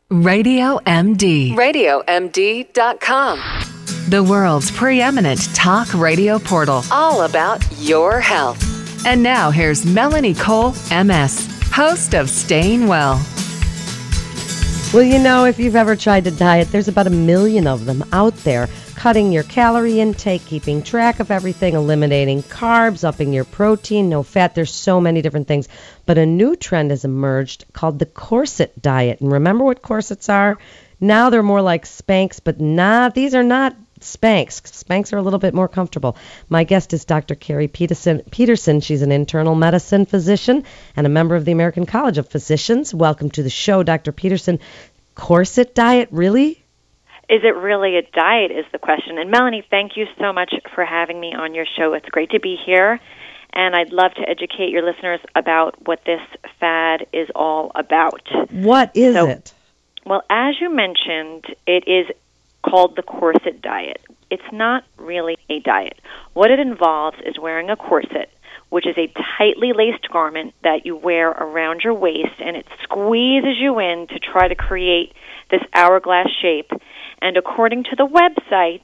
Radio MD. RadioMD.com. The world's preeminent talk radio portal. All about your health. And now here's Melanie Cole, MS, host of Staying Well. Well, you know, if you've ever tried to diet, there's about 1 million of them out there. Cutting your calorie intake, keeping track of everything, eliminating carbs, upping your protein, no fat. There's so many different things. But a new trend has emerged called the corset diet. And remember what corsets are? Now they're more like Spanx, but these are not Spanx. Spanx are a little bit more comfortable. My guest is Dr. Carrie Peterson. She's an internal medicine physician and a member of the American College of Physicians. Welcome to the show, Dr. Peterson. Corset diet, really? Is it really a diet is the question. And Melanie, thank you so much for having me on your show. It's great to be here. And I'd love to educate your listeners about what this fad is all about. What is it? Well, as you mentioned, it is called the corset diet. It's not really a diet. What it involves is wearing a corset, which is a tightly laced garment that you wear around your waist, and it squeezes you in to try to create this hourglass shape. And according to the website,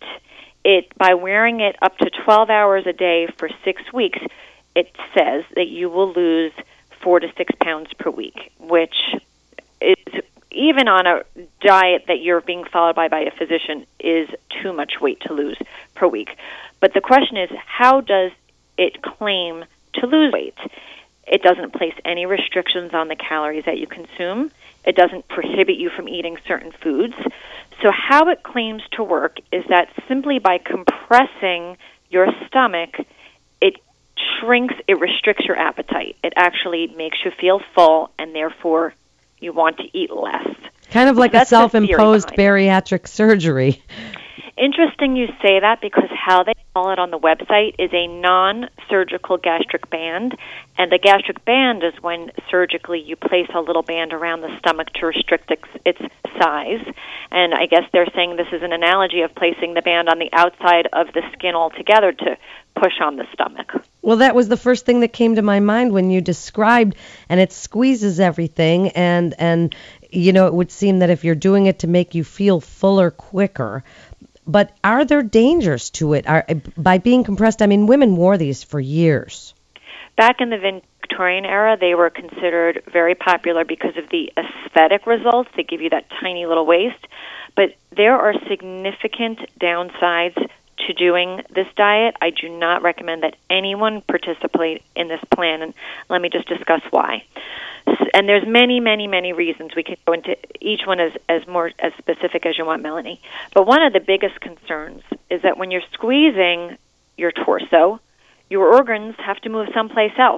by wearing it up to 12 hours a day for 6 weeks, it says that you will lose 4 to 6 pounds per week, which is, even on a diet that you're being followed by a physician, is too much weight to lose per week. But the question is, how does it claim to lose weight? It doesn't place any restrictions on the calories that you consume. It doesn't prohibit you from eating certain foods. So how it claims to work is that simply by compressing your stomach, it shrinks, it restricts your appetite. It actually makes you feel full, and therefore you want to eat less. Kind of like a self-imposed bariatric surgery. Interesting you say that, because how they call it on the website is a non-surgical gastric band. And the gastric band is when surgically you place a little band around the stomach to restrict its size. And I guess they're saying this is an analogy of placing the band on the outside of the skin altogether to push on the stomach. Well, that was the first thing that came to my mind when you described, and it squeezes everything, and you know, it would seem that if you're doing it to make you feel fuller quicker. But are there dangers to it? By being compressed, I mean, women wore these for years. Back in the Victorian era, they were considered very popular because of the aesthetic results. They give you that tiny little waist. But there are significant downsides to doing this diet. I do not recommend that anyone participate in this plan, and let me just discuss why. And there's many, many, many reasons. We can go into each one as specific as you want, Melanie. But one of the biggest concerns is that when you're squeezing your torso, your organs have to move someplace else.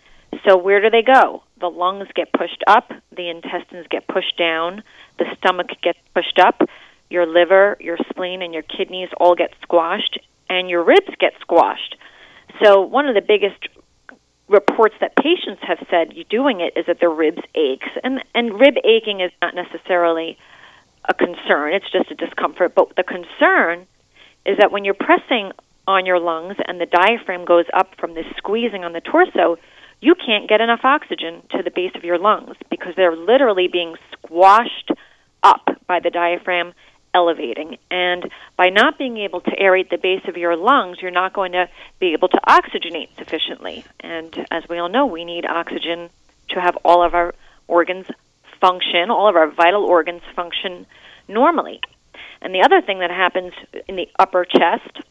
So where do they go? The lungs get pushed up, the intestines get pushed down, the stomach gets pushed up, your liver, your spleen, and your kidneys all get squashed, and your ribs get squashed. So one of the biggest reports that patients have said you doing it is that their ribs aches. And rib aching is not necessarily a concern. It's just a discomfort. But the concern is that when you're pressing on your lungs and the diaphragm goes up from this squeezing on the torso, you can't get enough oxygen to the base of your lungs because they're literally being squashed up by the diaphragm elevating. And by not being able to aerate the base of your lungs, you're not going to be able to oxygenate sufficiently. And as we all know, we need oxygen to have all of our organs function, all of our vital organs function normally. And the other thing that happens in the upper chest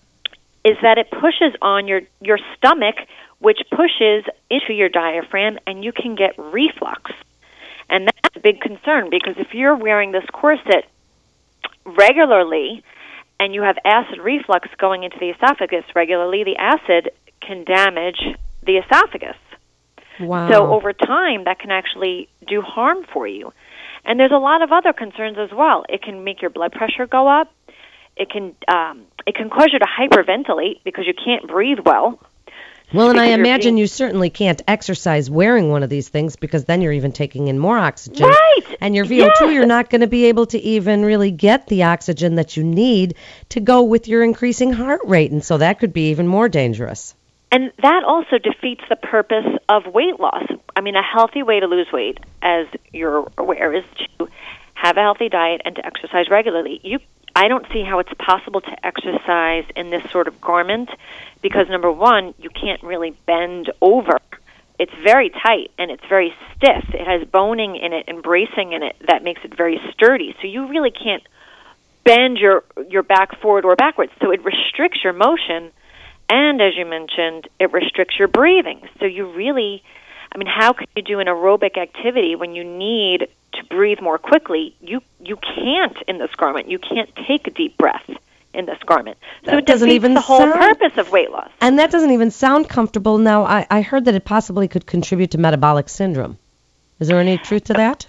is that it pushes on your stomach, which pushes into your diaphragm, and you can get reflux. And that's a big concern, because if you're wearing this corset regularly and you have acid reflux going into the esophagus regularly, the acid can damage the esophagus. Wow. So over time, that can actually do harm for you. And there's a lot of other concerns as well. It can make your blood pressure go up. It can cause you to hyperventilate because you can't breathe well. Well, and I imagine you certainly can't exercise wearing one of these things, because then you're even taking in more oxygen. Right. And your VO2, you're not going to be able to even really get the oxygen that you need to go with your increasing heart rate. And so that could be even more dangerous. And that also defeats the purpose of weight loss. I mean, a healthy way to lose weight, as you're aware, is to have a healthy diet and to exercise regularly. I don't see how it's possible to exercise in this sort of garment because, number one, you can't really bend over. It's very tight and it's very stiff. It has boning in it and bracing in it that makes it very sturdy. So you really can't bend your back forward or backwards. So it restricts your motion, and as you mentioned, it restricts your breathing. So you really, how can you do an aerobic activity when you need to breathe more quickly? You can't in this garment. You can't take a deep breath in this garment. So it doesn't even the whole purpose of weight loss. And that doesn't even sound comfortable. Now, I heard that it possibly could contribute to metabolic syndrome. Is there any truth to that?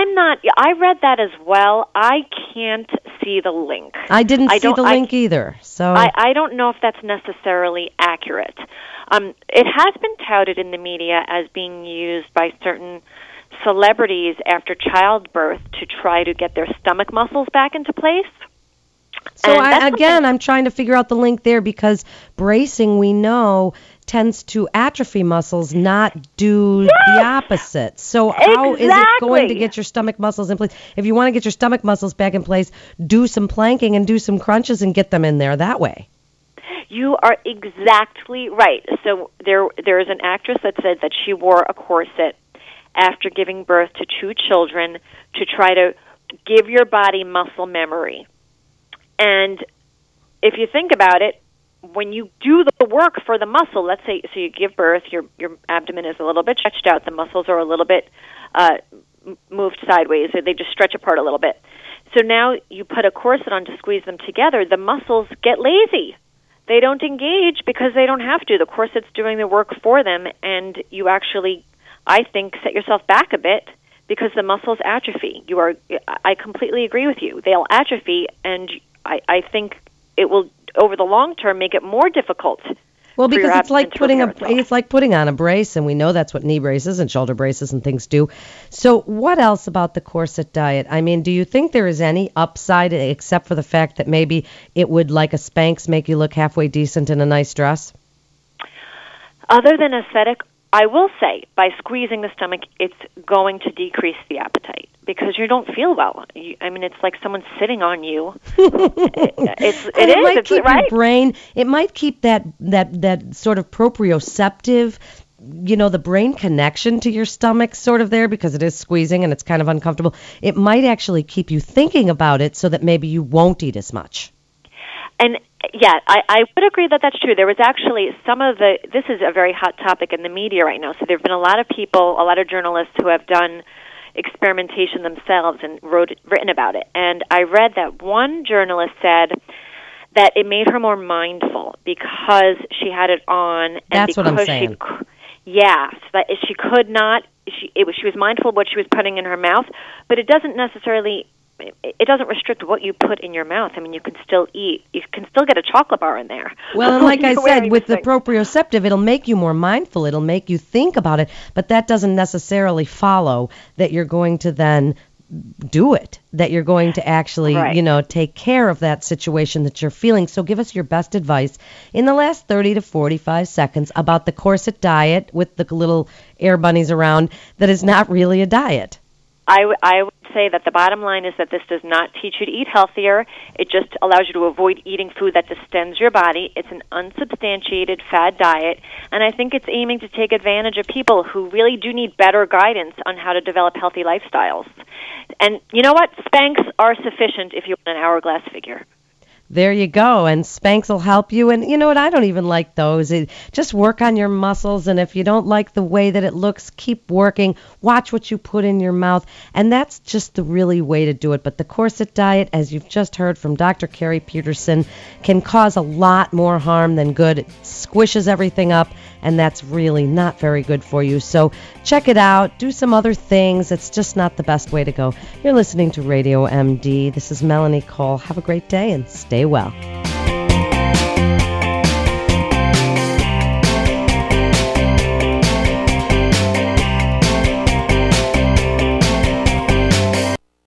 I read that as well. I can't see the link. I didn't see the link either. So I don't know if that's necessarily accurate. It has been touted in the media as being used by certain celebrities after childbirth to try to get their stomach muscles back into place. So I'm trying to figure out the link there because bracing, we know, tends to atrophy muscles, not do the opposite. So how is it going to get your stomach muscles in place? If you want to get your stomach muscles back in place, do some planking and do some crunches and get them in there that way. You are exactly right. So there is an actress that said that she wore a corset after giving birth to 2 children to try to give your body muscle memory. And if you think about it, when you do the work for the muscle, let's say, so you give birth, your abdomen is a little bit stretched out, the muscles are a little bit moved sideways, or they just stretch apart a little bit. So now you put a corset on to squeeze them together, the muscles get lazy. They don't engage because they don't have to. The corset's doing the work for them, and you actually, I think, set yourself back a bit because the muscles atrophy. I completely agree with you. They'll atrophy, and I think it will, over the long term, make it more difficult. Well, because it's like putting on a brace, and we know that's what knee braces and shoulder braces and things do. So what else about the corset diet? Do you think there is any upside except for the fact that maybe it would, like a Spanx, make you look halfway decent in a nice dress? Other than aesthetic, I will say, by squeezing the stomach, it's going to decrease the appetite because you don't feel well. It's like someone's sitting on you. It might keep your brain. It might keep that sort of proprioceptive, the brain connection to your stomach sort of there because it is squeezing and it's kind of uncomfortable. It might actually keep you thinking about it so that maybe you won't eat as much. And yeah, I would agree that that's true. There was actually this is a very hot topic in the media right now. So there have been a lot of people, a lot of journalists who have done experimentation themselves and written about it. And I read that one journalist said that it made her more mindful because she had it on. And that's what I'm saying. So that she could not. She was mindful of what she was putting in her mouth, but it doesn't restrict what you put in your mouth. You can still eat. You can still get a chocolate bar in there. Well, and like I said, with the proprioceptive, it'll make you more mindful. It'll make you think about it, but that doesn't necessarily follow that you're going to then do it, that you're going to actually, take care of that situation that you're feeling. So give us your best advice in the last 30 to 45 seconds about the corset diet with the little air bunnies around that is not really a diet. I would say that the bottom line is that this does not teach you to eat healthier. It just allows you to avoid eating food that distends your body. It's an unsubstantiated fad diet, and I think it's aiming to take advantage of people who really do need better guidance on how to develop healthy lifestyles. And you know what? Spanx are sufficient if you want an hourglass figure. There you go, and Spanx will help you. And you know what? I don't even like those. Just work on your muscles, and if you don't like the way that it looks, keep working. Watch what you put in your mouth, and that's just the really way to do it. But the corset diet, as you've just heard from Dr. Carrie Peterson, can cause a lot more harm than good. It squishes everything up, and that's really not very good for you. So check it out. Do some other things. It's just not the best way to go. You're listening to Radio MD. This is Melanie Cole. Have a great day, and stay well.